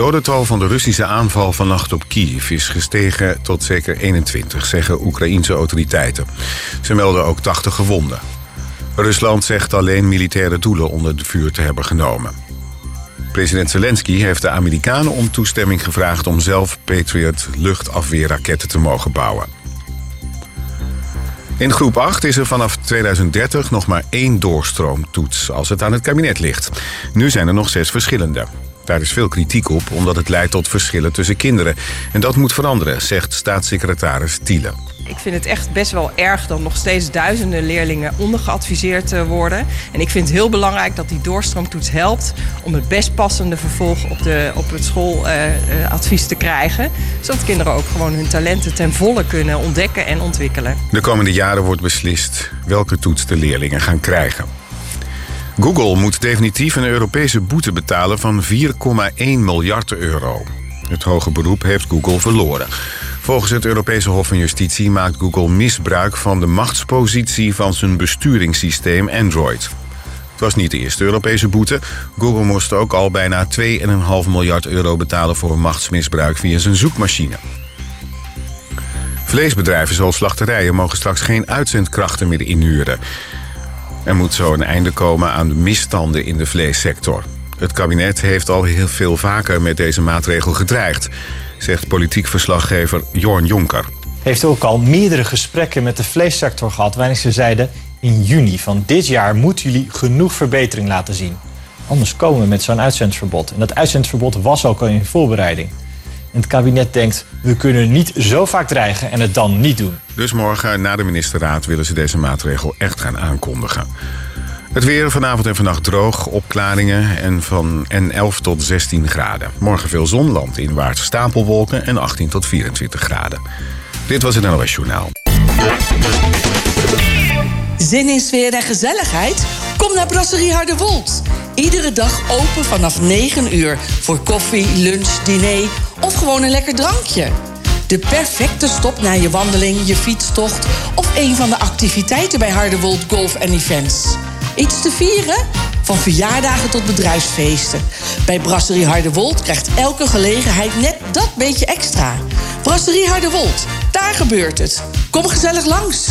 dodental van de Russische aanval vannacht op Kiev is gestegen tot zeker 21, zeggen Oekraïense autoriteiten. Ze melden ook 80 gewonden. Rusland zegt alleen militaire doelen onder de vuur te hebben genomen. President Zelensky heeft de Amerikanen om toestemming gevraagd om zelf Patriot luchtafweerraketten te mogen bouwen. In groep 8 is er vanaf 2030 nog maar 1 doorstroomtoets als het aan het kabinet ligt. Nu zijn er nog 6 verschillende. Daar is veel kritiek op, omdat het leidt tot verschillen tussen kinderen. En dat moet veranderen, zegt staatssecretaris Thiele. Ik vind het echt best wel erg dat nog steeds duizenden leerlingen ondergeadviseerd worden. En ik vind het heel belangrijk dat die doorstroomtoets helpt om het best passende vervolg op het schooladvies te krijgen. Zodat kinderen ook gewoon hun talenten ten volle kunnen ontdekken en ontwikkelen. De komende jaren wordt beslist welke toets de leerlingen gaan krijgen. Google moet definitief een Europese boete betalen van 4,1 miljard euro. Het hoge beroep heeft Google verloren. Volgens het Europese Hof van Justitie maakt Google misbruik van de machtspositie van zijn besturingssysteem Android. Het was niet de eerste Europese boete. Google moest ook al bijna 2,5 miljard euro betalen voor machtsmisbruik via zijn zoekmachine. Vleesbedrijven zoals slachterijen mogen straks geen uitzendkrachten meer inhuren. Er moet zo een einde komen aan de misstanden in de vleessector. Het kabinet heeft al heel veel vaker met deze maatregel gedreigd, zegt politiek verslaggever Jorn Jonker. Heeft ook al meerdere gesprekken met de vleessector gehad, waarin ze zeiden: in juni van dit jaar moeten jullie genoeg verbetering laten zien. Anders komen we met zo'n uitzendverbod. En dat uitzendverbod was ook al in voorbereiding. En het kabinet denkt: we kunnen niet zo vaak dreigen en het dan niet doen. Dus morgen na de ministerraad willen ze deze maatregel echt gaan aankondigen. Het weer vanavond en vannacht droog, opklaringen en 11 tot 16 graden. Morgen veel zon, landinwaarts stapelwolken en 18 tot 24 graden. Dit was het NOS Journaal. Zin in sfeer en gezelligheid? Kom naar Brasserie Harderwold. Iedere dag open vanaf 9 uur voor koffie, lunch, diner of gewoon een lekker drankje. De perfecte stop na je wandeling, je fietstocht of een van de activiteiten bij Harderwold Golf en Events. Iets te vieren? Van verjaardagen tot bedrijfsfeesten. Bij Brasserie Harderwold krijgt elke gelegenheid net dat beetje extra. Brasserie Harderwold, daar gebeurt het. Kom gezellig langs.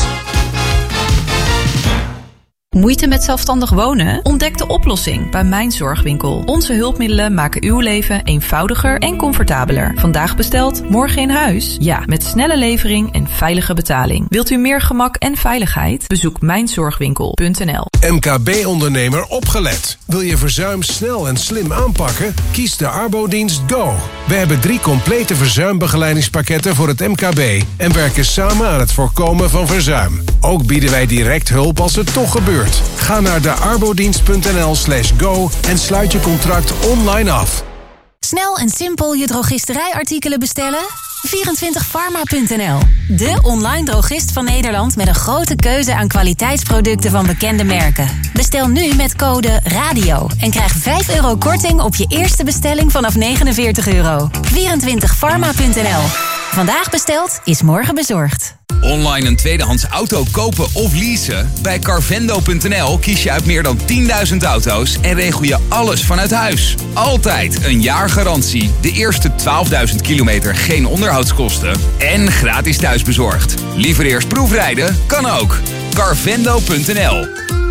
Moeite met zelfstandig wonen? Ontdek de oplossing bij Mijn Zorgwinkel. Onze hulpmiddelen maken uw leven eenvoudiger en comfortabeler. Vandaag besteld, morgen in huis? Ja, met snelle levering en veilige betaling. Wilt u meer gemak en veiligheid? Bezoek mijnzorgwinkel.nl. MKB-ondernemer opgelet. Wil je verzuim snel en slim aanpakken? Kies de Arbodienst Go. We hebben 3 complete verzuimbegeleidingspakketten voor het MKB en werken samen aan het voorkomen van verzuim. Ook bieden wij direct hulp als het toch gebeurt. Ga naar de arbodienst.nl/go en sluit je contract online af. Snel en simpel je drogisterijartikelen bestellen? 24pharma.nl. De online drogist van Nederland met een grote keuze aan kwaliteitsproducten van bekende merken. Bestel nu met code RADIO en krijg €5 korting op je eerste bestelling vanaf €49. 24pharma.nl. Vandaag besteld is morgen bezorgd. Online een tweedehands auto kopen of leasen? Bij Carvendo.nl kies je uit meer dan 10.000 auto's en regel je alles vanuit huis. Altijd een jaar garantie, de eerste 12.000 kilometer geen onderhoudskosten en gratis thuisbezorgd. Liever eerst proefrijden? Kan ook. Carvendo.nl.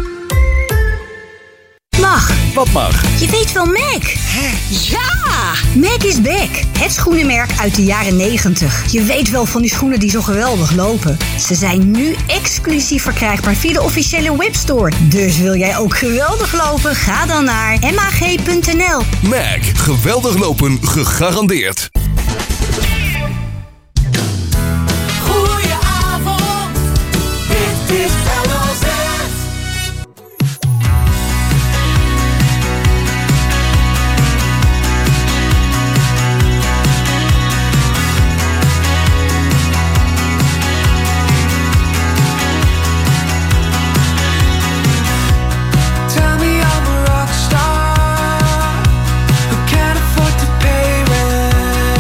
Mag. Wat mag? Je weet wel Mac. Ja! Mac is back. Het schoenenmerk uit de jaren 90. Je weet wel van die schoenen die zo geweldig lopen. Ze zijn nu exclusief verkrijgbaar via de officiële webstore. Dus wil jij ook geweldig lopen? Ga dan naar mag.nl. Mac. Geweldig lopen gegarandeerd. Goedenavond. Dit is LOZ. Who can't afford to pay rent?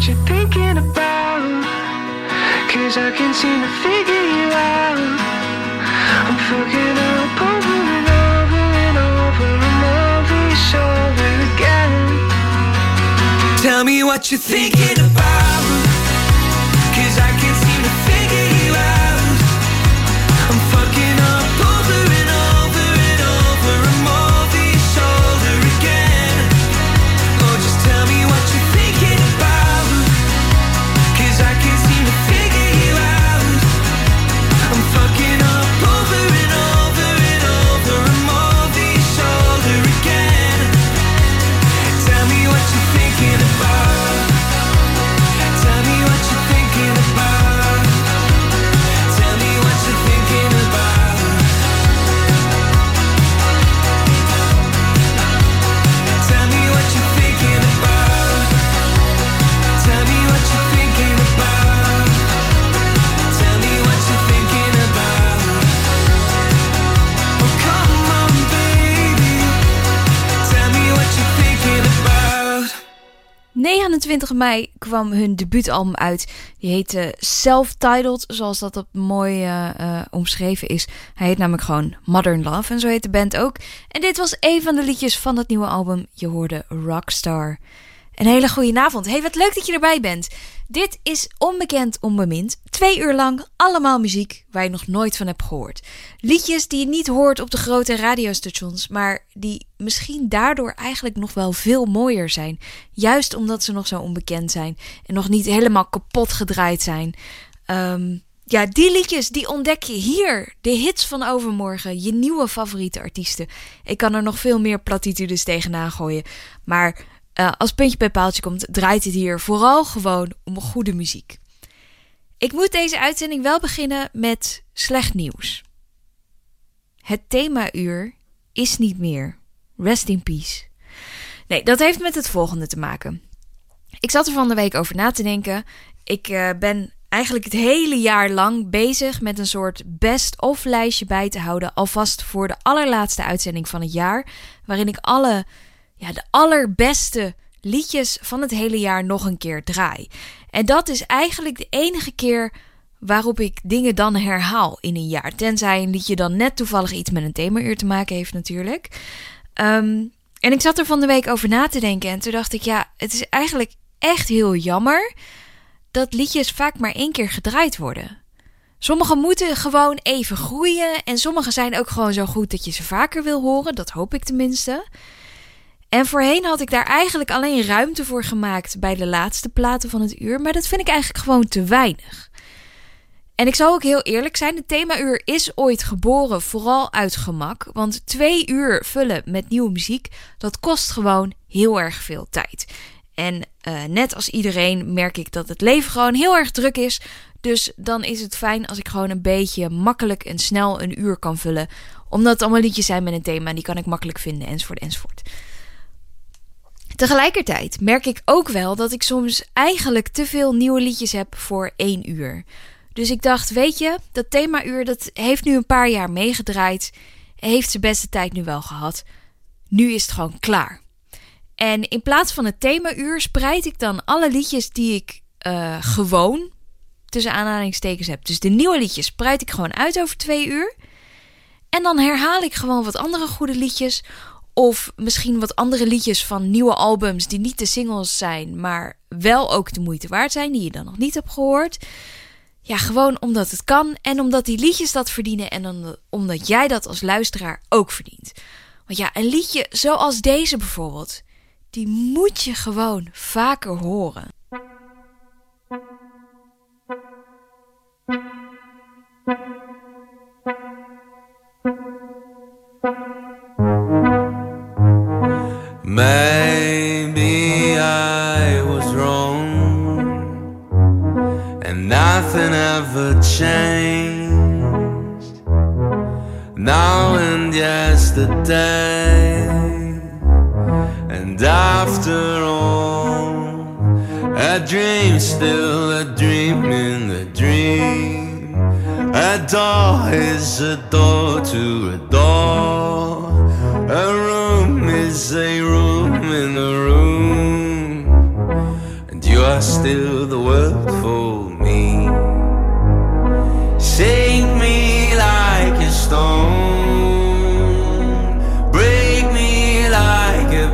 what you're thinking about, 'cause I can't seem to figure you out. I'm fucking up over and over and over and over your shoulder again. Tell me what you're thinking about, 'cause I can't seem to figure you out. I'm fucking up over and over and over and over your shoulder again. Oh, just tell me what you're thinking about, 'cause I can't seem to figure you out. I'm fucking up over and over and over and over your shoulder again. Tell me what you're thinking about. Tell me what you're thinking about. Tell me what you're thinking about. Tell me what you're thinking about. Tell me what you're thinking about. Tell me what you're thinking about. Oh, come on, baby. Tell me what you're thinking about. 29 mei kwam hun debuutalbum uit. Die heette Self-Titled, zoals dat op mooi omschreven is. Hij heet namelijk gewoon Modern Love en zo heet de band ook. En dit was een van de liedjes van dat nieuwe album. Je hoorde Rockstar. Een hele goede avond. Hey, wat leuk dat je erbij bent. Dit is Onbekend Onbemind. 2 uur lang allemaal muziek waar je nog nooit van hebt gehoord. Liedjes die je niet hoort op de grote radiostations, maar die misschien daardoor eigenlijk nog wel veel mooier zijn. Juist omdat ze nog zo onbekend zijn en nog niet helemaal kapot gedraaid zijn. Ja, die liedjes die ontdek je hier. De hits van overmorgen, je nieuwe favoriete artiesten. Ik kan er nog veel meer platitudes tegenaan gooien, maar als puntje bij paaltje komt, draait het hier vooral gewoon om goede muziek. Ik moet deze uitzending wel beginnen met slecht nieuws. Het themauur is niet meer. Rest in peace. Nee, dat heeft met het volgende te maken. Ik zat er van de week over na te denken. Ik ben eigenlijk het hele jaar lang bezig met een soort best-of lijstje bij te houden. Alvast voor de allerlaatste uitzending van het jaar. Waarin ik de allerbeste liedjes van het hele jaar nog een keer draai. En dat is eigenlijk de enige keer waarop ik dingen dan herhaal in een jaar. Tenzij een liedje dan net toevallig iets met een themauur te maken heeft natuurlijk. En ik zat er van de week over na te denken. En toen dacht ik, ja, het is eigenlijk echt heel jammer dat liedjes vaak maar 1 keer gedraaid worden. Sommige moeten gewoon even groeien. En sommige zijn ook gewoon zo goed dat je ze vaker wil horen. Dat hoop ik tenminste. En voorheen had ik daar eigenlijk alleen ruimte voor gemaakt bij de laatste platen van het uur. Maar dat vind ik eigenlijk gewoon te weinig. En ik zal ook heel eerlijk zijn, het themauur is ooit geboren vooral uit gemak. Want 2 uur vullen met nieuwe muziek, dat kost gewoon heel erg veel tijd. En net als iedereen merk ik dat het leven gewoon heel erg druk is. Dus dan is het fijn als ik gewoon een beetje makkelijk en snel een uur kan vullen. Omdat het allemaal liedjes zijn met een thema en die kan ik makkelijk vinden enzovoort enzovoort. Tegelijkertijd merk ik ook wel dat ik soms eigenlijk te veel nieuwe liedjes heb voor 1 uur. Dus ik dacht, weet je, dat themauur dat heeft nu een paar jaar meegedraaid. Heeft zijn beste tijd nu wel gehad. Nu is het gewoon klaar. En in plaats van het themauur spreid ik dan alle liedjes die ik gewoon tussen aanhalingstekens heb. Dus de nieuwe liedjes spreid ik gewoon uit over 2 uur. En dan herhaal ik gewoon wat andere goede liedjes. Of misschien wat andere liedjes van nieuwe albums die niet de singles zijn, maar wel ook de moeite waard zijn, die je dan nog niet hebt gehoord. Ja, gewoon omdat het kan en omdat die liedjes dat verdienen en omdat jij dat als luisteraar ook verdient. Want ja, een liedje zoals deze bijvoorbeeld, die moet je gewoon vaker horen. Maybe I was wrong and nothing ever changed. Now and yesterday, and after all, a dream still a dream in the dream. A door is a door to a door. A room is a room in a room, and you are are still the world for me. Shake me like a stone, break me like a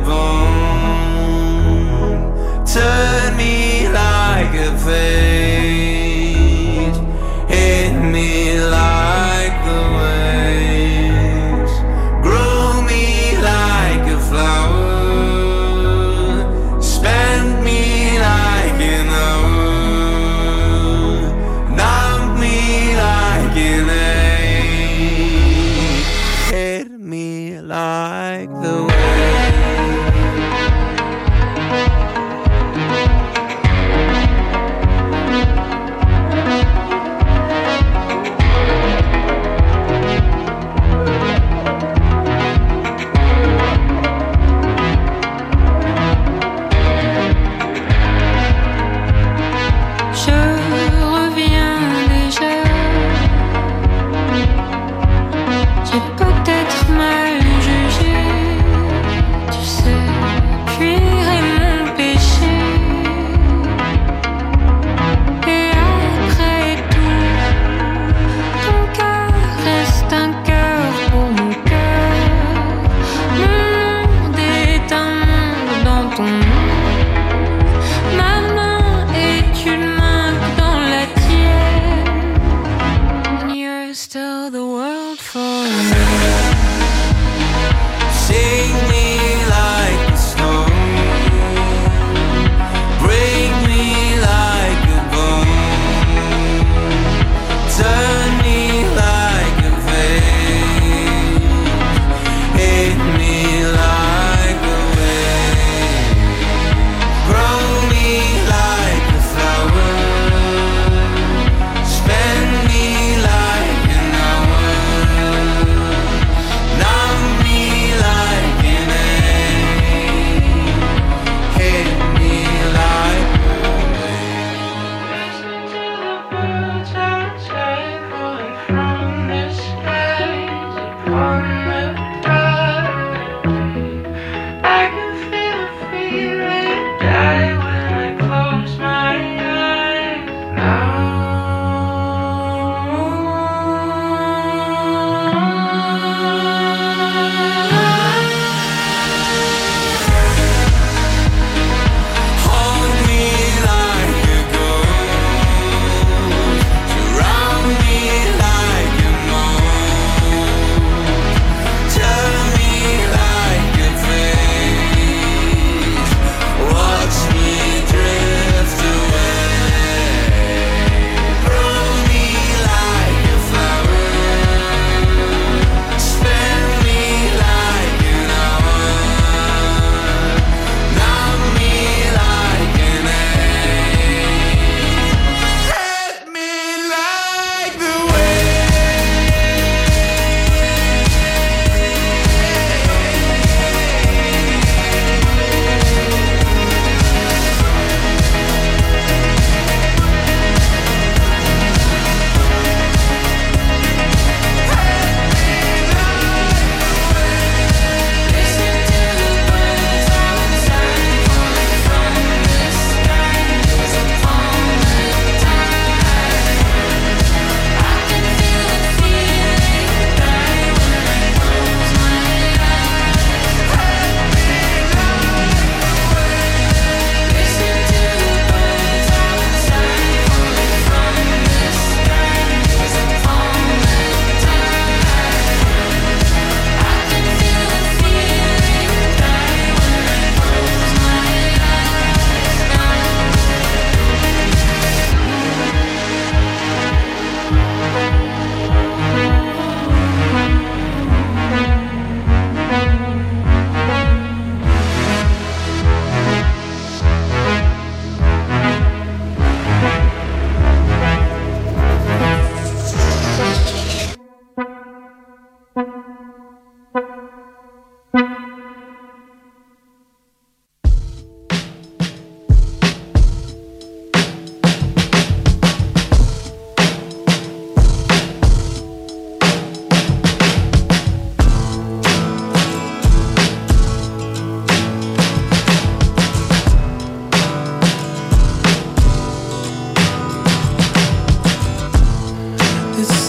bone, turn me like a page, hit me like the waves, grow me like a flower, spend me like an hour, numb me like an ache, hit me like the waves.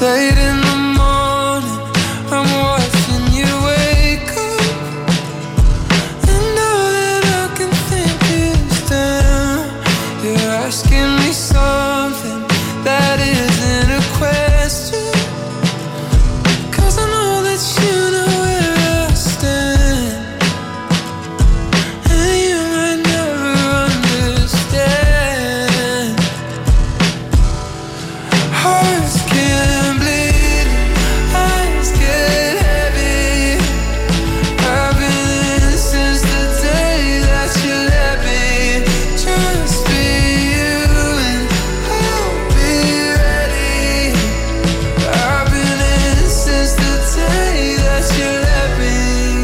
late in the morning, I'm watching you wake up. And all that I can think is damn, you're asking me something that isn't a question. 'Cause I know that you know where I stand, and you might never understand. Hearts can bleed, eyes get heavy. I've been in since the day that you let me just be you, and I'll be ready. I've been in since the day that you let me,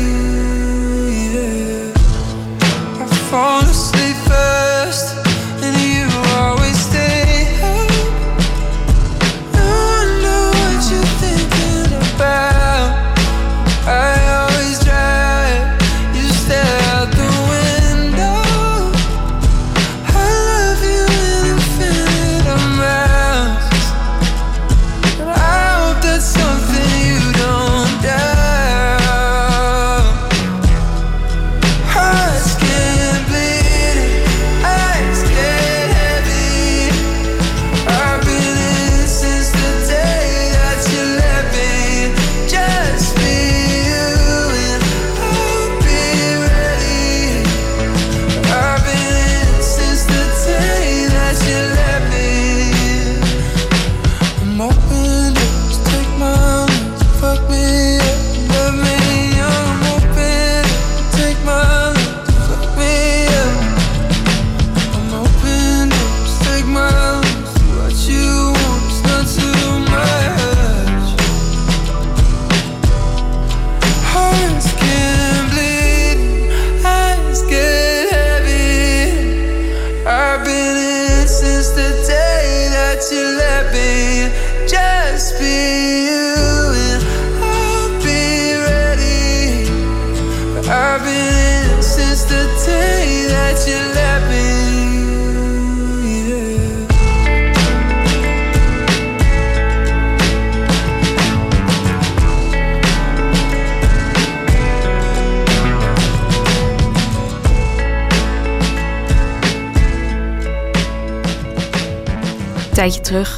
yeah. I fall asleep first, and you always stay up. I wonder what you're thinking about. I always drive, you stare out the window. I love you in infinite amounts, but I hope that's something you don't doubt. Hearts can bleed, eyes get heavy. I've been in since the day that you let me just be you, and I'll be ready. I've been in since the day that you let me. I'm open doors, take my hand, fuck me up, love me young. I'm open doors, take my hand, fuck me up. I'm open doors, take my hand, do what you want, it's not too much. Hearts can bleed, eyes get heavy. I've been in since the day that you let me just be you, and I'll be ready. I've been in since the day that you let me, yeah. Een tijdje terug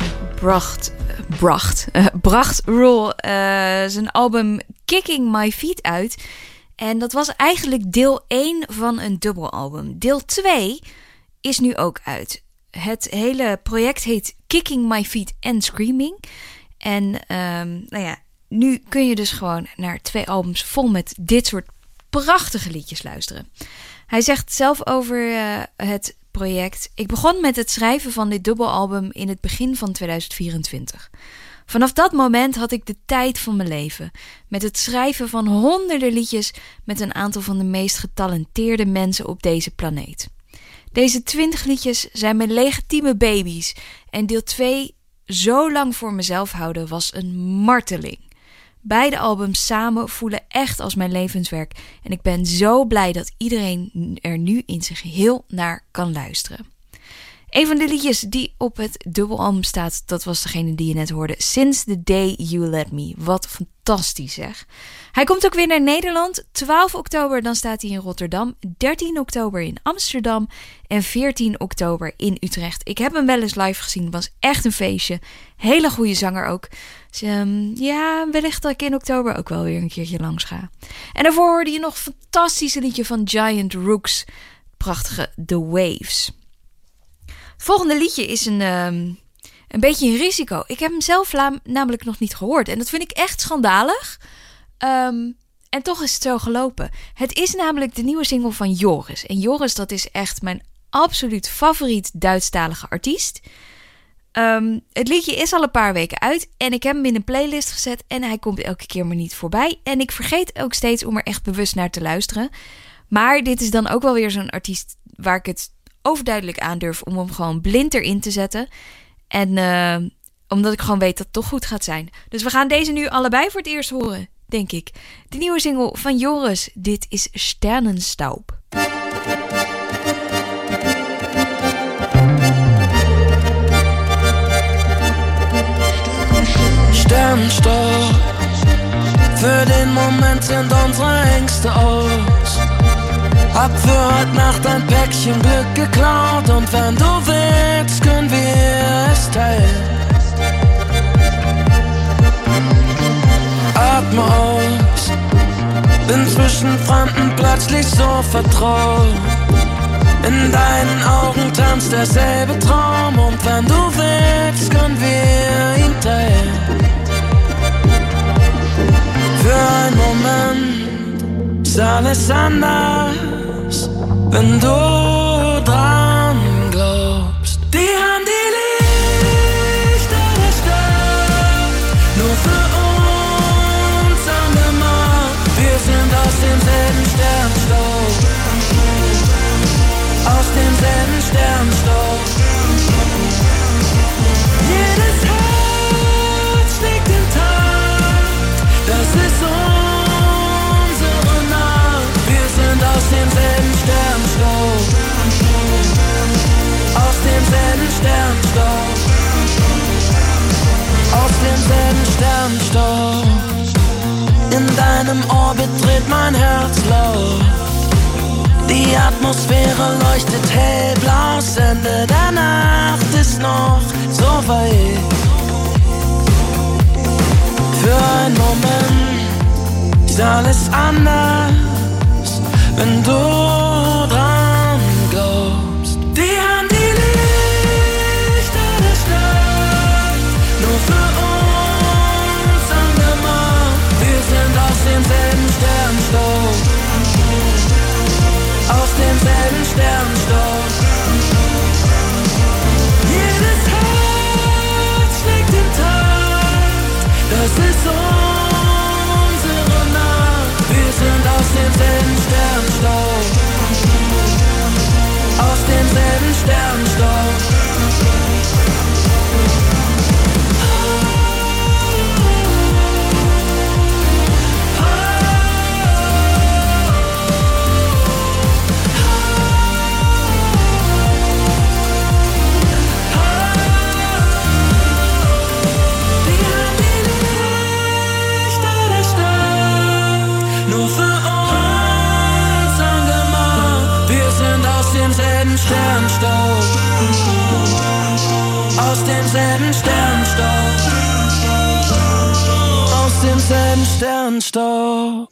bracht Roel zijn album Kicking My Feet uit. En dat was eigenlijk deel 1 van een dubbelalbum. Deel 2 is nu ook uit. Het hele project heet Kicking My Feet and Screaming. En nou ja, nu kun je dus gewoon naar 2 albums vol met dit soort prachtige liedjes luisteren. Hij zegt zelf over het project: ik begon met het schrijven van dit dubbelalbum in het begin van 2024. Vanaf dat moment had ik de tijd van mijn leven. Met het schrijven van honderden liedjes met een aantal van de meest getalenteerde mensen op deze planeet. Deze 20 liedjes zijn mijn legitieme baby's. En deel 2 zo lang voor mezelf houden was een marteling. Beide albums samen voelen echt als mijn levenswerk. En ik ben zo blij dat iedereen er nu in zijn geheel naar kan luisteren. Een van de liedjes die op het dubbelalbum staat, dat was degene die je net hoorde. Since the Day You Let Me. Wat fantastisch zeg. Hij komt ook weer naar Nederland. 12 oktober dan staat hij in Rotterdam. 13 oktober in Amsterdam. En 14 oktober in Utrecht. Ik heb hem wel eens live gezien. Het was echt een feestje. Hele goede zanger ook. Dus ja, wellicht dat ik in oktober ook wel weer een keertje langs ga. En daarvoor hoorde je nog een fantastische liedje van Giant Rooks. Prachtige The Waves. Het volgende liedje is een beetje een risico. Ik heb hem zelf namelijk nog niet gehoord. En dat vind ik echt schandalig. En toch is het zo gelopen. Het is namelijk de nieuwe single van Joris. En Joris, dat is echt mijn absoluut favoriet Duitsstalige artiest. Het liedje is al een paar weken uit. En ik heb hem in een playlist gezet. En hij komt elke keer maar niet voorbij. En ik vergeet ook steeds om er echt bewust naar te luisteren. Maar dit is dan ook wel weer zo'n artiest waar ik het overduidelijk aandurf om hem gewoon blind erin te zetten. En omdat ik gewoon weet dat het toch goed gaat zijn. Dus we gaan deze nu allebei voor het eerst horen, denk ik. De nieuwe single van Joris. Dit is Sternenstaub. Moment sind unsere Ängste aus. Hab für heute Nacht ein Päckchen Glück geklaut und wenn du willst, können wir es teilen. Atme aus, bin zwischen Fremden plötzlich so vertraut. In deinen Augen tanzt derselbe Traum und wenn du willst, können wir ihn teilen. Für einen Moment ist alles anders, wenn du dran glaubst. Die haben die Lichter der Stadt nur für uns angemacht. Wir sind aus demselben Sternstaub, aus demselben Sternstaub. Jedes Herz schlägt den Takt, das ist unsere Nacht. Wir sind aus demselben Sternstaub, aus demselben Sternstaub, aus demselben Sternstaub. In deinem Orbit dreht mein Herz laut. Die Atmosphäre leuchtet hellblau, das Ende der Nacht ist noch so weit. Für einen Moment ist alles anders, wenn du dran glaubst. Die haben die Lichter der Stadt nur für uns angemacht. Wir sind aus demselben Sternstaub, aus demselben Sternstaub. Jedes Herz schlägt den Takt, das ist unsere Nacht. Wir sind aus demselben Sternstaub, aus demselben Sternstaub. Sternstaub, aus demselben Sternstaub, aus demselben Sternstaub.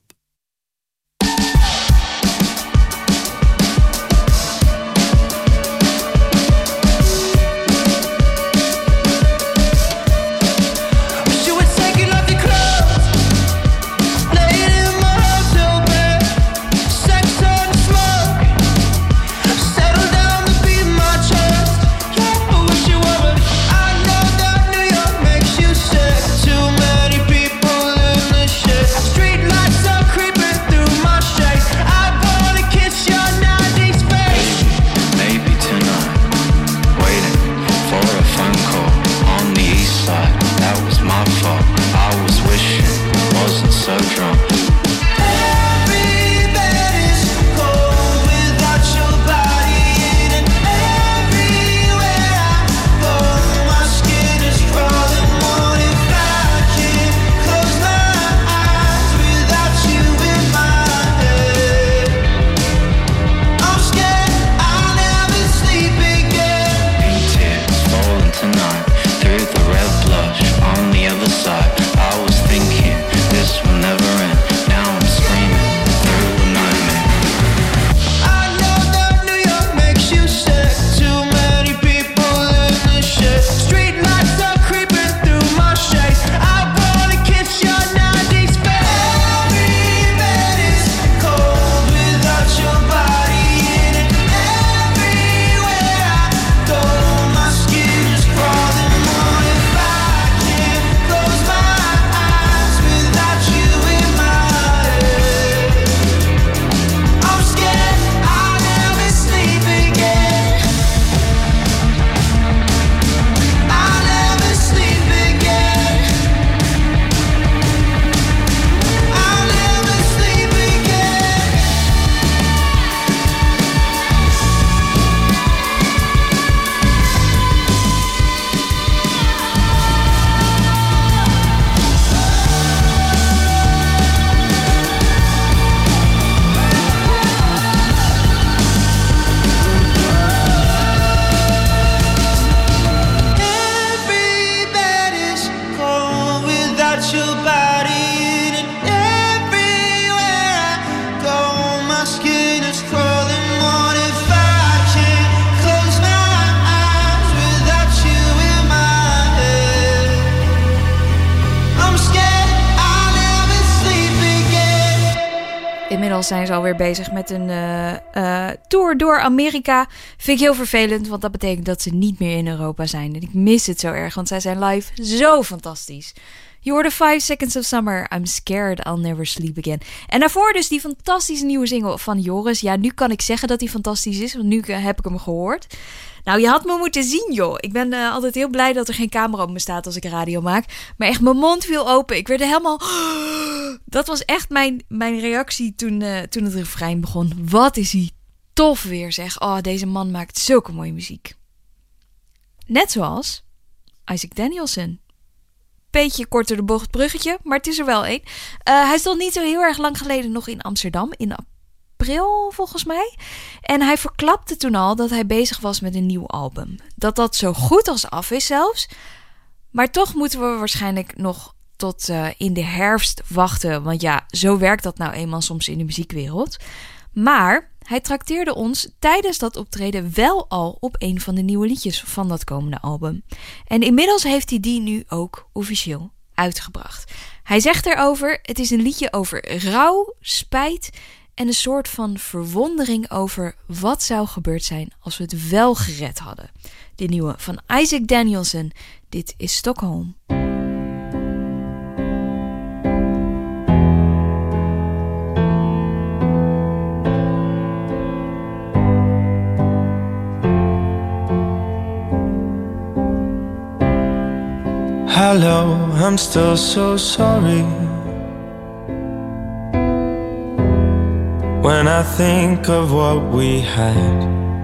Too many people in the shit. Street lights up. Inmiddels zijn ze alweer bezig met een tour door Amerika. Vind ik heel vervelend, want dat betekent dat ze niet meer in Europa zijn. En ik mis het zo erg, want zij zijn live zo fantastisch. Je hoorde 5 Seconds of Summer, I'm Scared I'll Never Sleep Again. En daarvoor dus die fantastische nieuwe single van Joris. Ja, nu kan ik zeggen dat die fantastisch is, want nu heb ik hem gehoord. Nou, je had me moeten zien, joh. Ik ben altijd heel blij dat er geen camera op me staat als ik radio maak. Maar echt, mijn mond viel open. Ik werd helemaal... Dat was echt mijn reactie toen het refrein begon. Wat is hij tof weer, zeg. Oh, deze man maakt zulke mooie muziek. Net zoals Isaac Danielson. Beetje korter de bocht bruggetje, maar het is er wel één. Hij stond niet zo heel erg lang geleden nog in Amsterdam. In april, volgens mij. En hij verklapte toen al dat hij bezig was met een nieuw album. Dat zo goed als af is zelfs. Maar toch moeten we waarschijnlijk nog tot in de herfst wachten. Want ja, zo werkt dat nou eenmaal soms in de muziekwereld. Maar hij trakteerde ons tijdens dat optreden wel al op een van de nieuwe liedjes van dat komende album. En inmiddels heeft hij die nu ook officieel uitgebracht. Hij zegt erover, het is een liedje over rouw, spijt en een soort van verwondering over wat zou gebeurd zijn als we het wel gered hadden. De nieuwe van Isaac Danielson. Dit is Stockholm. Hello, I'm still so sorry. When I think of what we had,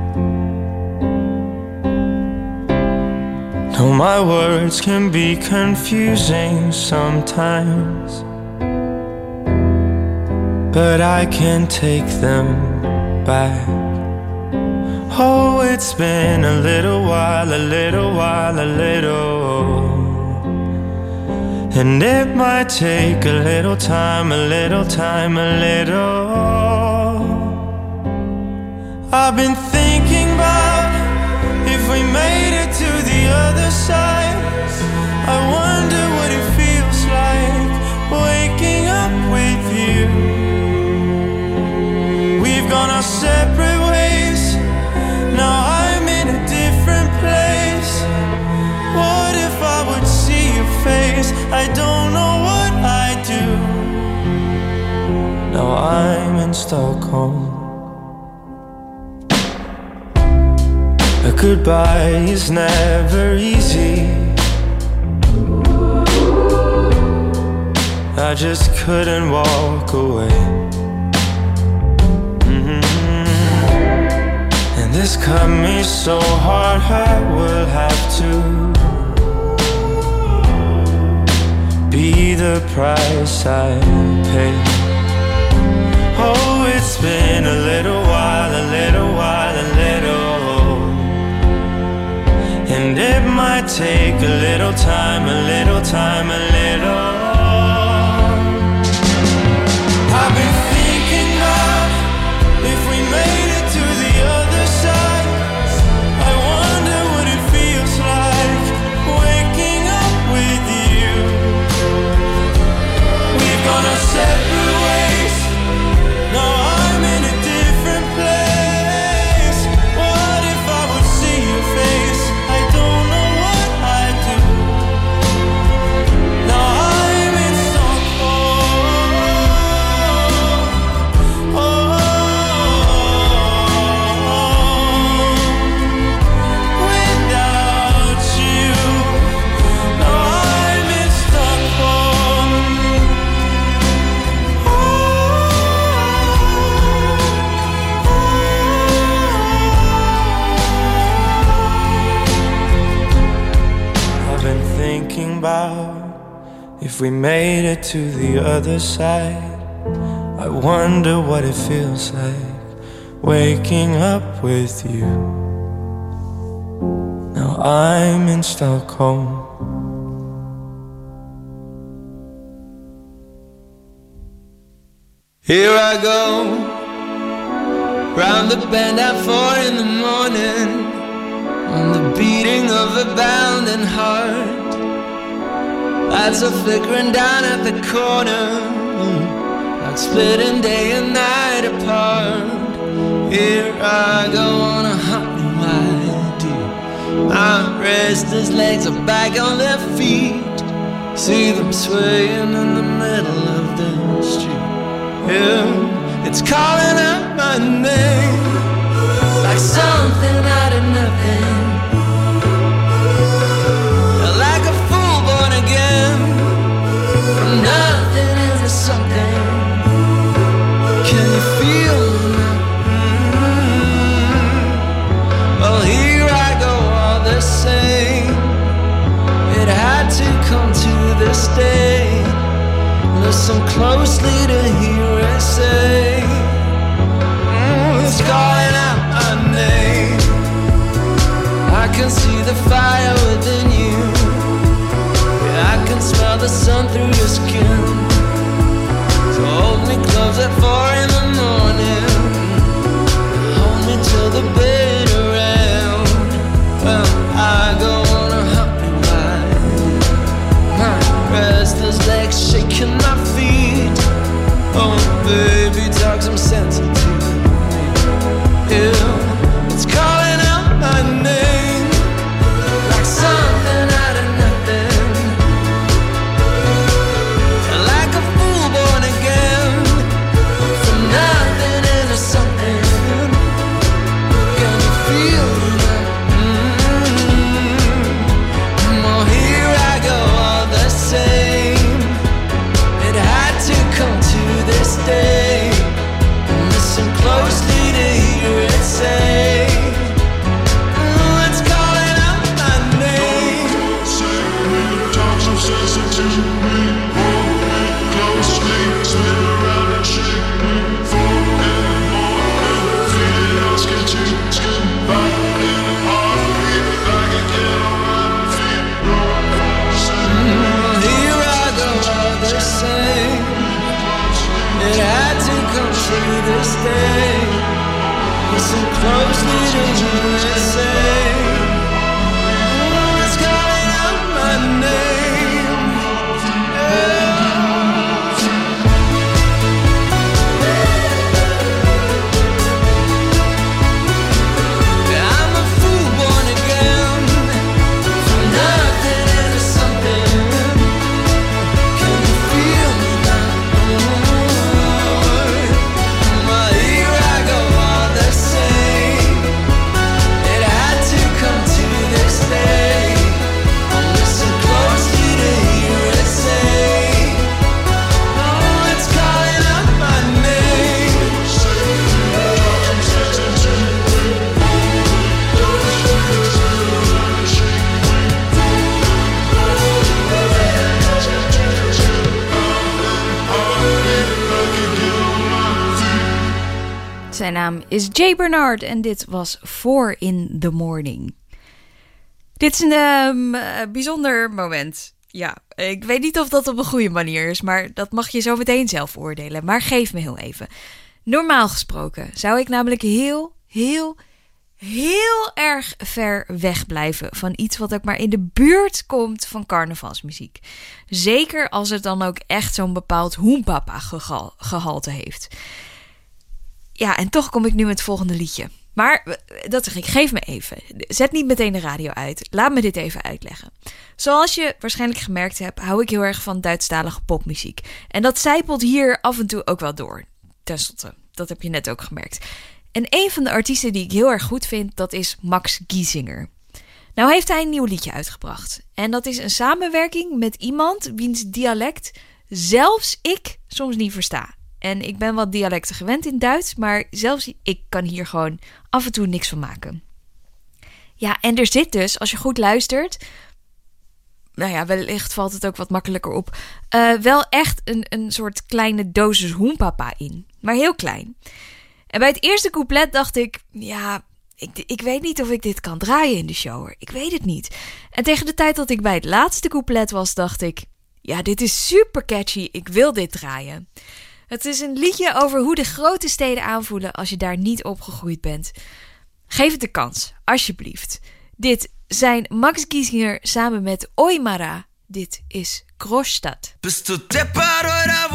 no, my words can be confusing sometimes, but I can take them back. Oh, it's been a little while, a little while, a little. And it might take a little time, a little time, a little. I've been thinking about if we made it to the other side. I wonder what it feels like waking up with you. We've gone our separate ways. Now I'm in a different place. What if I would see your face? I don't know what I do. Now I'm in Stockholm. A goodbye is never easy. I just couldn't walk away. And this cut me so hard, I will have to be the price I pay. Oh, it's been a little while, a little while, a little. And it might take a little time, a little time, a little. I've been thinking about if we made it to the other side. I wonder what it feels like waking up with you. We've gone our separate ways. Now I'm in a different place. What if I would see your face? I don't know what I'd do. Now I'm in Stockholm. Without you. Now I'm in Stockholm. I've been thinking about if we made it to the other side. I wonder what it feels like waking up with you. Now I'm in Stockholm. Here I go, round the bend at 4 in the morning, on the beating of a bounding heart. Lights are flickering down at the corner, I splitting day and night apart. Here I go on a hot new idea. My restless legs are back on their feet. See them swaying in the middle of the street. Yeah, it's calling out my name like something out of nothing. Like a fool born again, from nothing into something. Can you feel me? Well, here I go all the same. It had to come to this day. Listen closely to hear it say, it's calling out my name. I can see the fire within you. Yeah, I can smell the sun through your skin. So hold me close at 4 in the morning. Hold me till the bitter end. Well, I go on a happy ride. My restless legs shaking my feet. Oh, baby, talk some sense into me. Yeah, it's calling out my name like something out of nothing. Like a fool born again, from nothing into something. Can you feel that? Well, here I go all the same. It had to come to this day. Listen closely to hear it say, it's calling out my name. Talk some sense into me. Hold me closely, spin around and shake me. 4 in the morning, feeling our skin to skin. Back in the heartbeat, back again on my feet. Here I go all the same. It had to come through this day. Listen closely to hear it say, it's calling out my name. Yeah, I'm a fool born again, from nothing into something. Can you feel me now? Well, here I go all the same. It had to come to this day. Listen closely to hear it say, it's calling out my name. Zijn naam is Jay Bernard en dit was 4 in the Morning. Dit is een bijzonder moment. Ja, ik weet niet of dat op een goede manier is, maar dat mag je zo meteen zelf oordelen. Maar geef me heel even. Normaal gesproken zou ik namelijk heel erg ver weg blijven van iets wat ook maar in de buurt komt van carnavalsmuziek. Zeker als het dan ook echt zo'n bepaald hoempapa gehalte heeft. Ja, en toch kom ik nu met het volgende liedje. Maar dat zeg ik, geef me even. Zet niet meteen de radio uit. Laat me dit even uitleggen. Zoals je waarschijnlijk gemerkt hebt, hou ik heel erg van Duitsstalige popmuziek. En dat zijpelt hier af en toe ook wel door. Ten slotte, dat heb je net ook gemerkt. En een van de artiesten die ik heel erg goed vind, dat is Max Giesinger. Nou heeft hij een nieuw liedje uitgebracht. En dat is een samenwerking met iemand wiens dialect zelfs ik soms niet versta. En ik ben wat dialecten gewend in Duits, maar zelfs ik kan hier gewoon af en toe niks van maken. Ja, en er zit dus, als je goed luistert, nou ja, wellicht valt het ook wat makkelijker op, wel echt een soort kleine dosis hoempapa in. Maar heel klein. En bij het eerste couplet dacht ik, ja, ik weet niet of ik dit kan draaien in de show, hoor. Ik weet het niet. En tegen de tijd dat ik bij het laatste couplet was, dacht ik, ja, dit is super catchy, ik wil dit draaien. Het is een liedje over hoe de grote steden aanvoelen als je daar niet opgegroeid bent. Geef het de kans, alsjeblieft. Dit zijn Max Giesinger samen met Oimara. Dit is Großstadt. Bist du deppert oder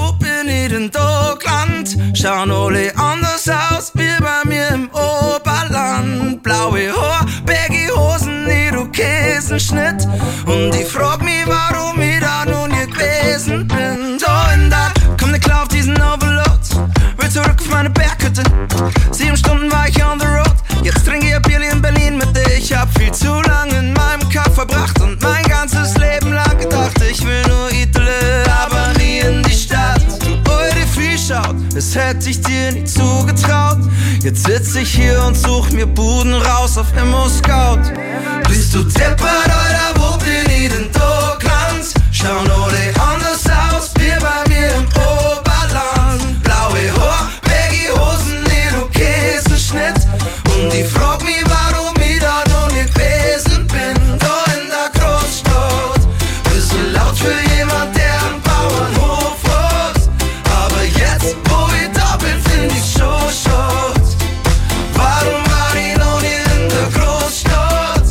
wo bin ich denn da gelandet? Schauen alle anders aus wie bei mir im Oberland. Blaue Haar, baggy Hosen, Irokesenschnitt. Und ich frag mich, warum ich da noch nie gewesen bin. Da in da, komm nicht klar auf diesen Overload. Will zurück auf meine Berghütte. 7 Stunden war ich on the road. Jetzt trinke ich ein Bier in Berlin mit dir. Ich hab viel zu lange in meinem Kaff verbracht und mein ganzes Leben lang gedacht, ich will nur Itale, aber nie in die Stadt. Du eure Vieh schaut, das hätte ich dir nie zugetraut. Jetzt sitz ich hier und such mir Buden raus auf Immo-Scout. Bist du deppert oder wo bin ich denn da gelandet? Schauen alle anders aus, wir bei mir im Oberland. Blaue Haar, baggy Hosen, Irokesenschnitt. Und ich frag mich, warum ich da noch nicht gewesen bin. Da in der Großstadt, bisschen laut für jemand, der am Bauernhof wohnt. Aber jetzt, wo ich da bin, find ich schon schade. Warum war ich noch nie in der Großstadt?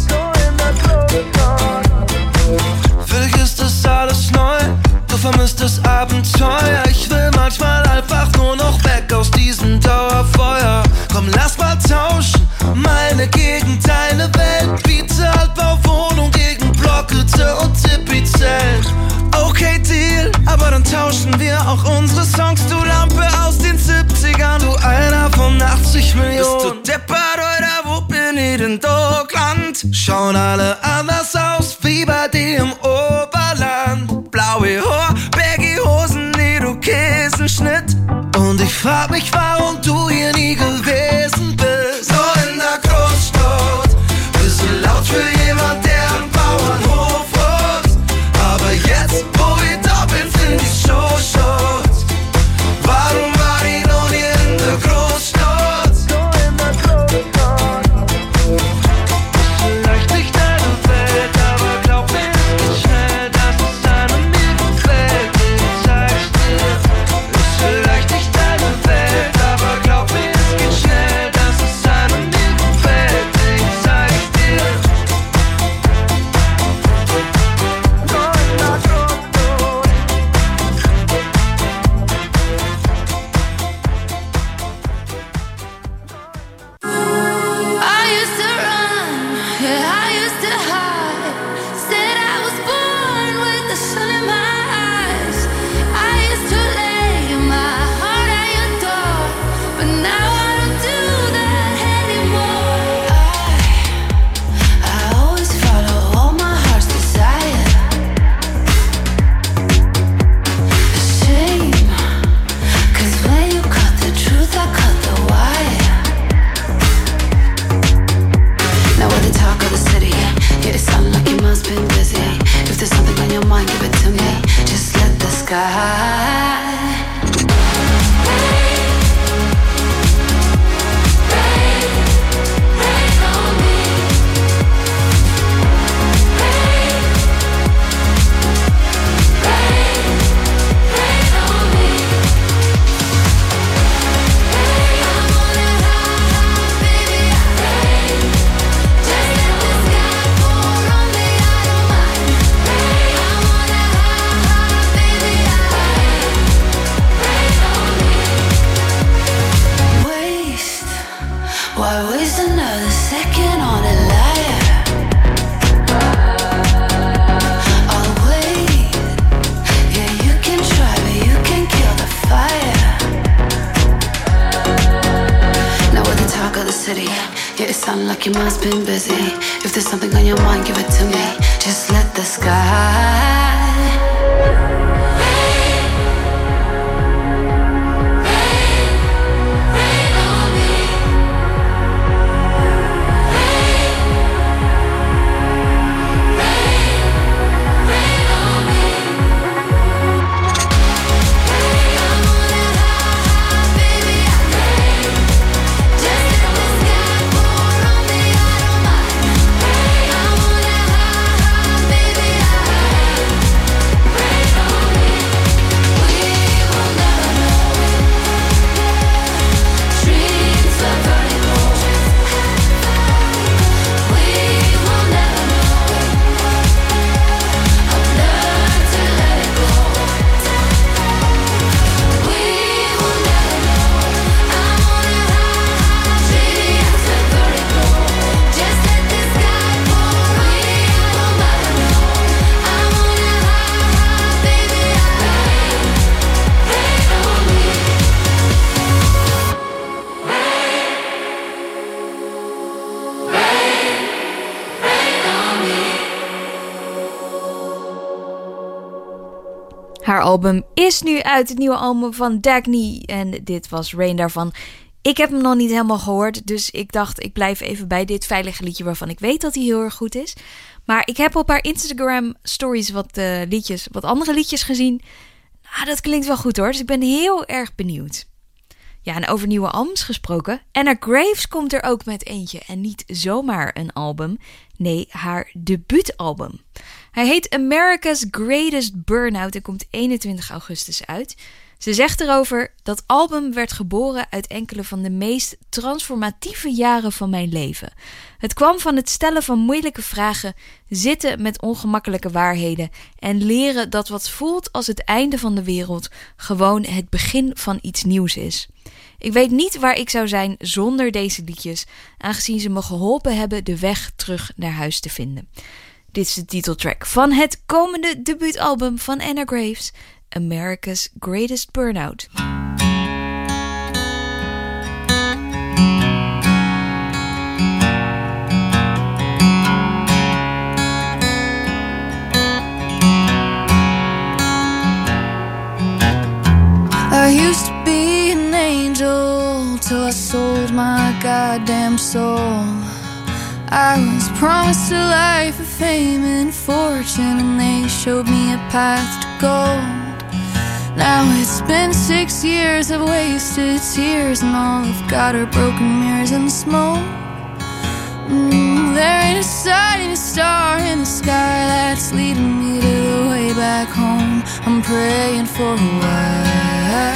Vielleicht ist das alles neu, du vermisst das Abenteuer. Ich will manchmal einfach nur noch weg aus diesem Dauerfeuer. Komm, lass mal tauschen, meine Gegend, deine Welt. Biete Altbauwohnung gegen Blockhütte und Tippizelt. Okay, Deal, aber dann tauschen wir auch unsere Songs. Du Lampe aus den 70ern, du einer von 80 Millionen. Bist du deppert oder wo bin ich denn da gelandet? Schauen alle anders aus wie bei dir im Oberland. Blaue Haar, baggy Hosen, Irokesenschnitt. Und ich frag mich, warum du hier nie gewesen bist. So in der Großstadt, bisschen laut für jemand, der am Bauernhof wohnt. Aber jetzt, wo ich da bin, find ich schon schade. Warum war ich noch nie in der Großstadt? So in der Großstadt. Vielleicht nicht deine Welt, aber glaub mir, es geht schnell, dass es einem mir gefällt. Ich zeig's dir. Ist vielleicht nicht deine Welt, aber glaub mir, es geht schnell, dass es einem mir gefällt. Ich zeig's dir. I used to run, yeah, I used to hide. Said I was born with the sun in my eyes. I used to lay my heart at your door, but now I don't do that anymore. I always follow all my heart's desire. A shame, 'cause when you cut the truth, I cut the wire. Now we're the talk of the city. Yeah, it sounds like you must been busy. If there's something on your mind, give it to me. Just let the sky. Waste. Why waste another second on a liar? I'll wait. Yeah, you can try, but you can kill the fire. Now we're the talk of the city. Yeah, it sounds like you must been busy. If there's something on your mind, give it to me. Just let the sky. Just let the sky pour on me, I don't mind. I wanna Haar album is nu uit, het nieuwe album van Dagny. En dit was Rain daarvan. Ik heb hem nog niet helemaal gehoord, dus ik dacht ik blijf even bij dit veilige liedje waarvan ik weet dat hij heel erg goed is. Maar ik heb op haar Instagram stories wat andere liedjes gezien. Nou, dat klinkt wel goed hoor, dus ik ben heel erg benieuwd. Ja, en over nieuwe albums gesproken. Anna Graves komt er ook met eentje. En niet zomaar een album. Nee, haar debuutalbum. Hij heet America's Greatest Burnout en komt 21 augustus uit. Ze zegt erover: dat album werd geboren uit enkele van de meest transformatieve jaren van mijn leven. Het kwam van het stellen van moeilijke vragen, zitten met ongemakkelijke waarheden en leren dat wat voelt als het einde van de wereld gewoon het begin van iets nieuws is. Ik weet niet waar ik zou zijn zonder deze liedjes, aangezien ze me geholpen hebben de weg terug naar huis te vinden. Dit is de titeltrack van het komende debuutalbum van Anna Graves, America's Greatest Burnout. I used to be an angel till I sold my goddamn soul. I was promised a life of fame and fortune, and they showed me a path to gold. Now it's been 6 years of wasted tears, and all I've got are broken mirrors and smoke. There ain't a shining star in the sky that's leading me to the way back home. I'm praying for a wild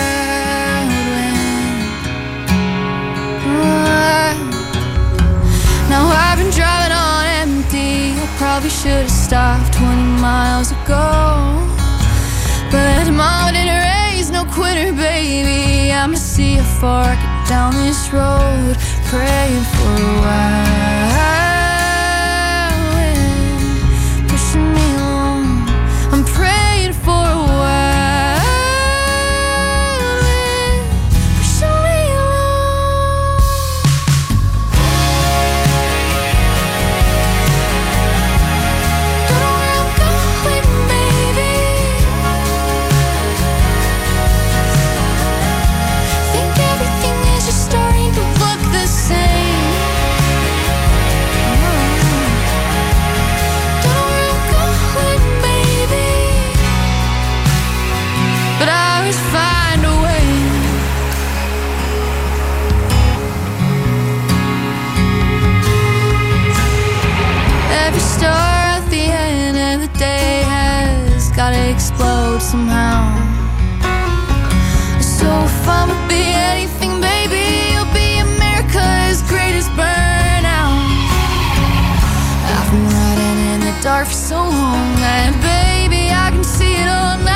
wind. Now I've been driving on empty. I probably should have stopped 20 miles ago, but Mama didn't raise no quitter, baby. I'ma see how far I get down this road, praying for a wild wind pushing me along. I'm praying for a wild wind pushing me along. Don't know where I'm going, baby. Think everything is just starting to look the same. Don't know where I'm going, baby, but I always find a way. Every star at the end of the day has gotta explode somehow. So if I'ma be anything, baby, you'll be America's greatest burnout. I've been riding in the dark for so long, and baby, I can see it all now.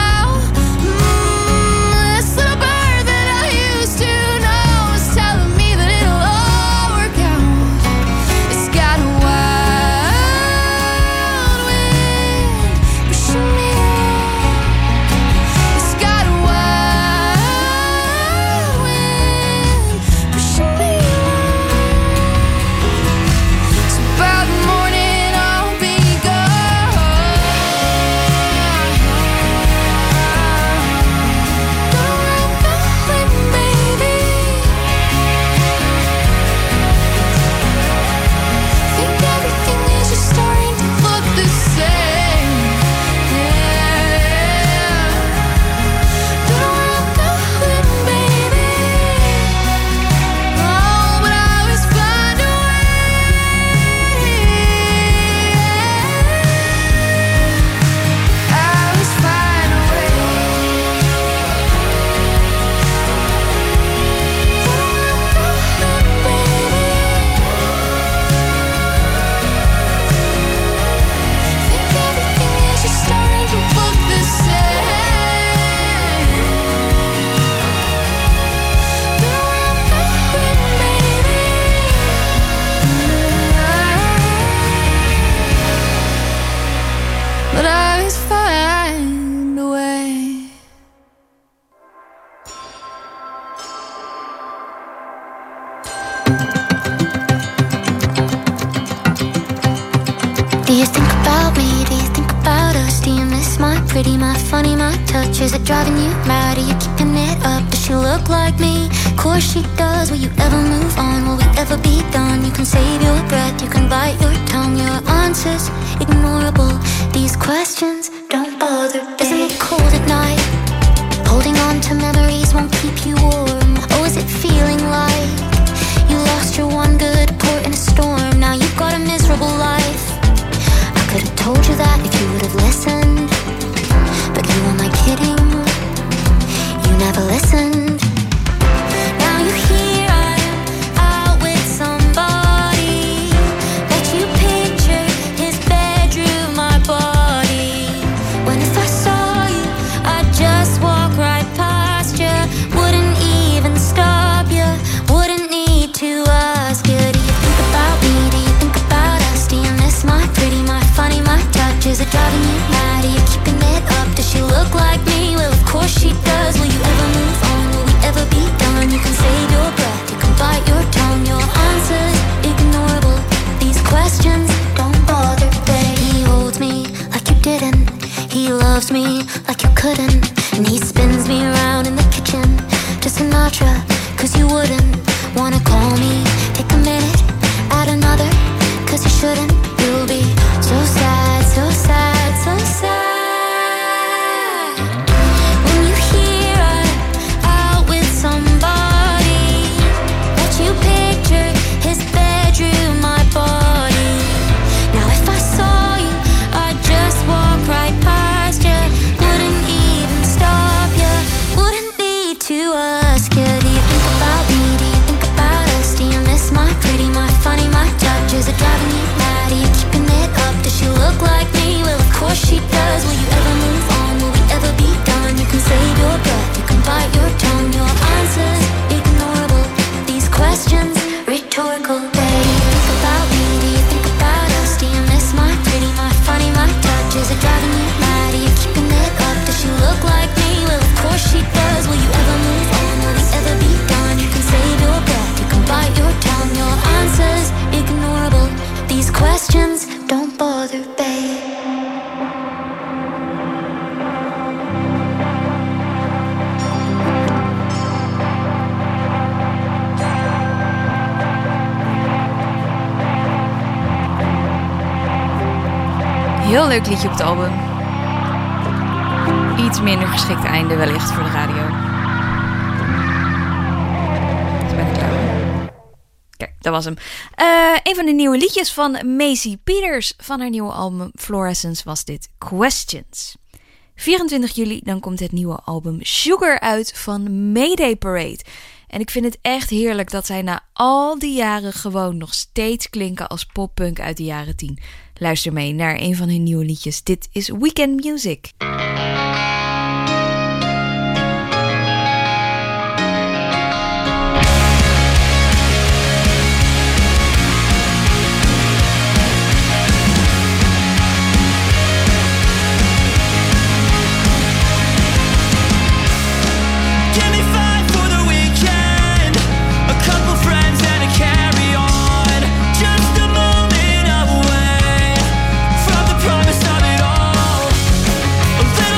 This little bird that I used to know is telling me that it'll all work out. It's got a wild wind pushing me along. It's got a wild wind pushing me along. So by the morning I'll be gone. pretty, my funny, my touch? Is it driving you mad? Are you keeping it up? Does she look like me? Of course she does. Will you ever move on? Will we ever be done? You can save your breath, you can bite your tongue. Your answers ignorable. These questions don't bother. Isn't it cold at night? Holding on to memories won't keep you warm. Oh, is it feeling like you lost your one good port in a storm? Now you've got a miserable life. I could have told you that if you would have listened, but you were my kidding. You never listened. Now you hear I am out with somebody. Bet you picture his bedroom, my body. When if I saw you, I'd just walk right past you. Wouldn't even stop you. Wouldn't need to ask you. Do you think about me? Do you think about us? Do you miss my pretty, my funny, my touch? Is it driving you mad? Are you keeping it up? Does she look like me? Well, of course she does. Will you ever move on? Will we ever be done? You can save your breath, you can bite your tongue. Your answers ignorable. These questions don't bother, babe. He holds me like you didn't. He loves me like you couldn't. And he spins me around in the kitchen to Sinatra, 'cause you wouldn't wanna call me. Take a minute, add another, 'cause you shouldn't. You'll be so sad, so sad, so sad. When you hear I'm out with somebody, that you picture his bedroom, my body. Now if I saw you, I'd just walk right past you. Wouldn't even stop you. Wouldn't need to ask you. Do you think about me? Do you think about us? Do you miss my pretty, my funny, my touch? Is it driving you mad? Are you keeping it up? Does she look like me? Well, of course she does. Will you ever move on? Will we ever be done? You can save your breath, you can bite your tongue. Your answers ignorable. These questions rhetorical. Babe, do you think about me? Do you think about us? Do you miss my pretty, my funny, my touch? Is it driving you mad? Are you keeping it up? Does she look like me? Well, of course she does. Will you ever move on? Will we ever be done? You can save your breath, you can bite your tongue. Your answers ignorable. These questions don't bother, babe. Heel leuk liedje op het album. Iets minder geschikt einde wellicht voor de radio. Dus ben ik klaar mee. Kijk, dat was hem. Een van de nieuwe liedjes van Maisie Peters van haar nieuwe album Fluorescence was dit Questions. 24 juli dan komt het nieuwe album Sugar uit van Mayday Parade. En ik vind het echt heerlijk dat zij na al die jaren gewoon nog steeds klinken als poppunk uit de jaren 10. Luister mee naar een van hun nieuwe liedjes. Dit is Weekend Music. A little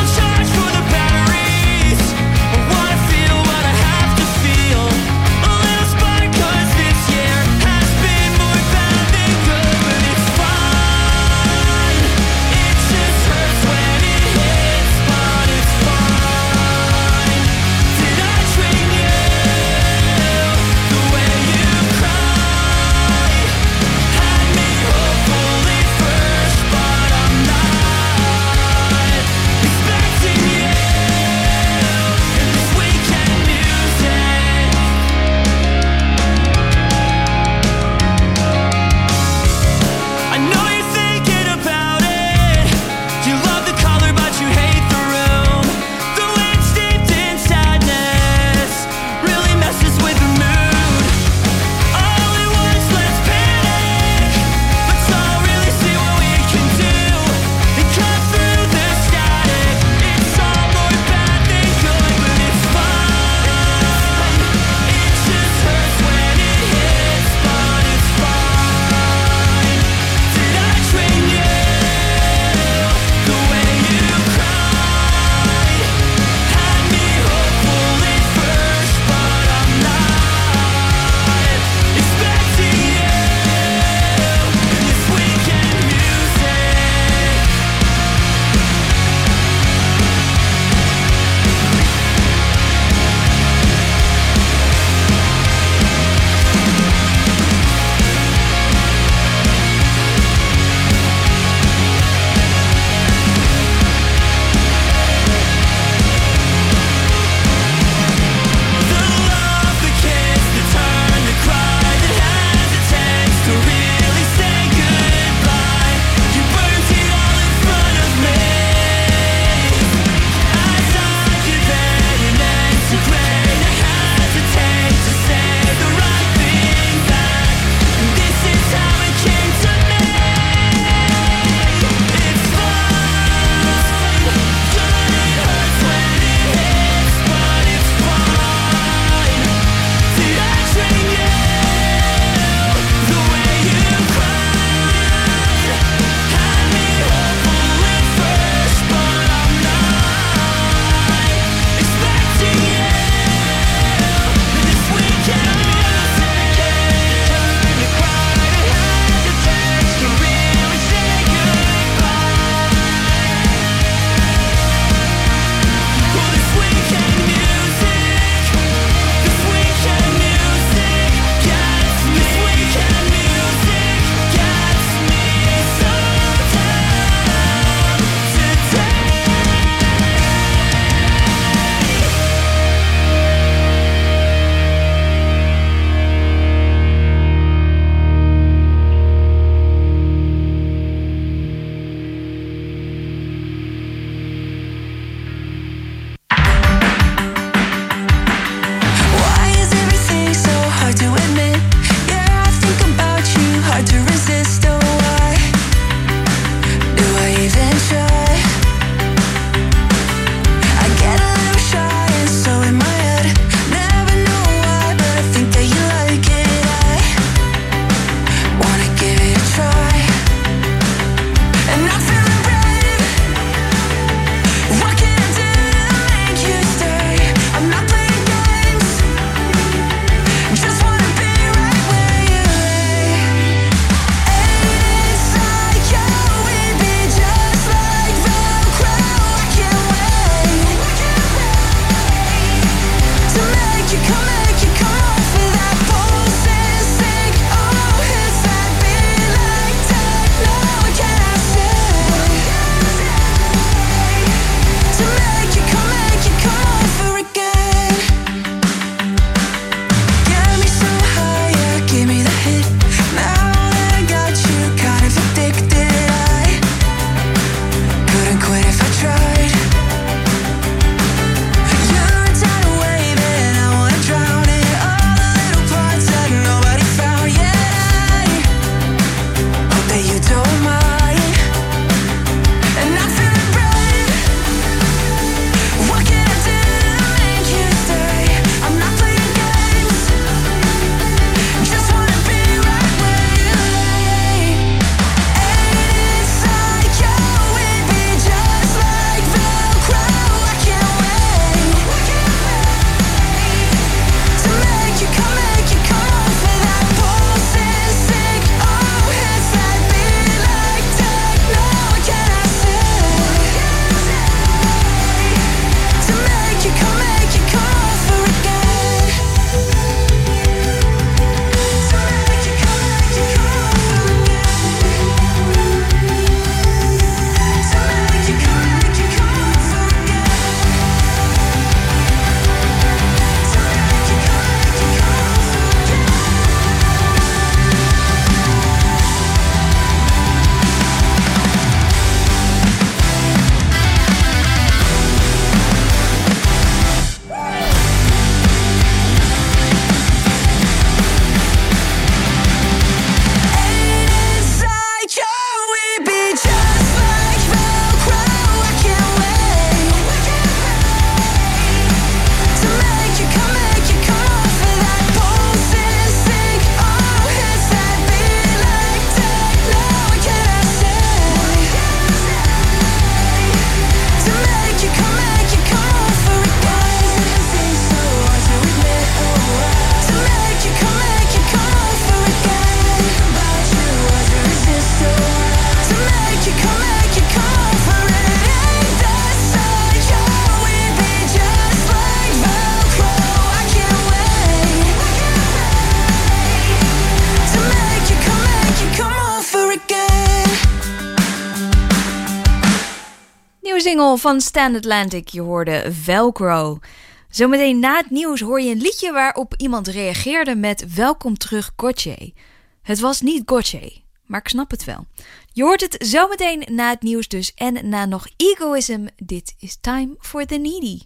nieuwe single van Stand Atlantic. Je hoorde Velcro. Zometeen na het nieuws hoor je een liedje waarop iemand reageerde met Welkom terug Gotye. Het was niet Gotye, maar ik snap het wel. Je hoort het zometeen na het nieuws dus en na nog Egoism. Dit is Time for the Needy.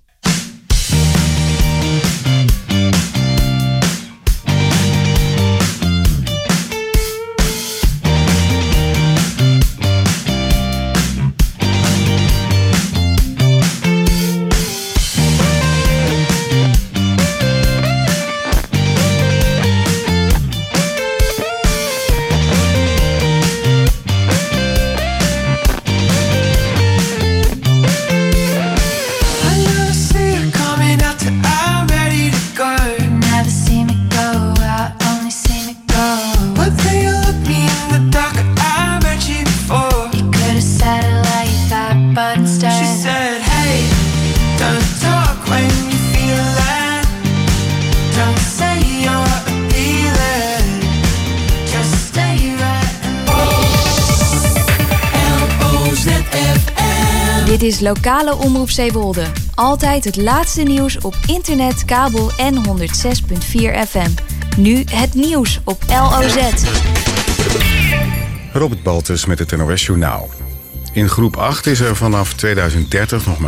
Dit is lokale omroep Zeewolde. Altijd het laatste nieuws op internet, kabel en 106.4 FM. Nu het nieuws op LOZ. Robert Baltus met het NOS Journaal. In groep 8 is er vanaf 2030 nog maar